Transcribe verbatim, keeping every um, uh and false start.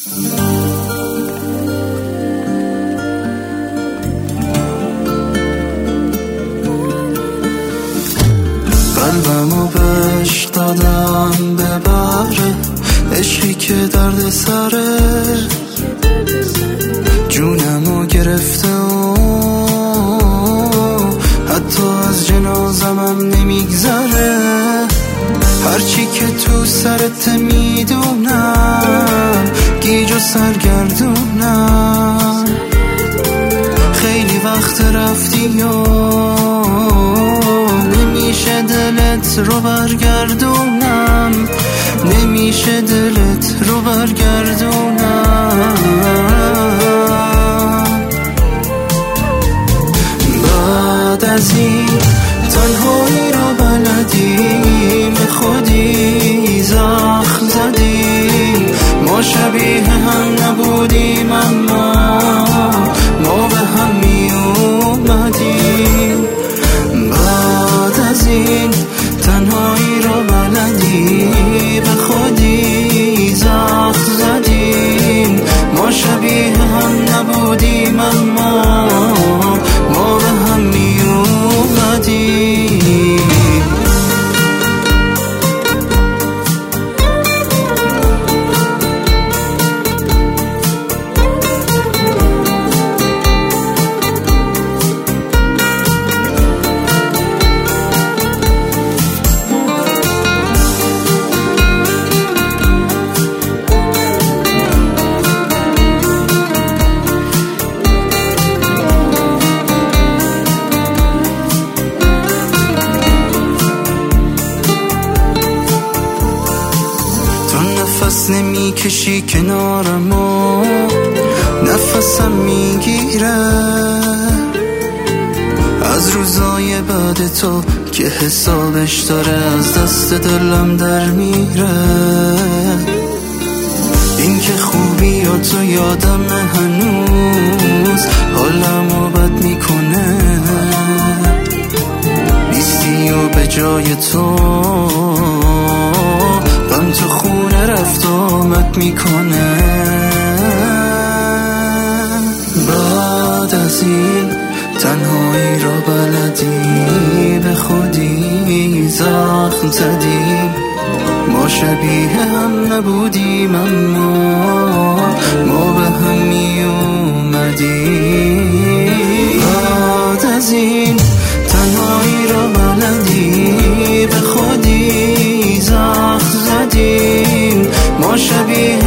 قلبمو بهش دادم ببره، عشقی که درد سره جونمو گرفته و حتی از جنازمم نمیگذره. هرچی که تو سرت میدونم گیج و سرگردونم. خیلی وقت رفتی و نمیشه دلت رو برگردونم، نمیشه دلت رو برگردونم. بعد از این تنهایی رو بلدیم، خودی زخم زدیم. ما شبیه هم نبودیم اما ما به هم می اومدیم. بعد از این تنهایی رو بلدی، به خودی زخم زدیم. ما شبیه هم نبودیم اما ما به هم می اومدیم. نفس نمی کشی کنارمو، نفسم میگیره از روزای بعد تو که حسابش داره از دست دلم در میره. این که خوبی یا تو یادم هنوز حالمو بد میکنه. نیستی و به جای تو غم تو خونه رفت آمد میکنه. بعد از این تنهایی را بلدی، به خودی زخم زدیم. ما شبیه هم نبودیم اما ما به هم می اومدیم. بعد از این تنهایی را بلدی، به خودی زخم زدیم. ما شبیه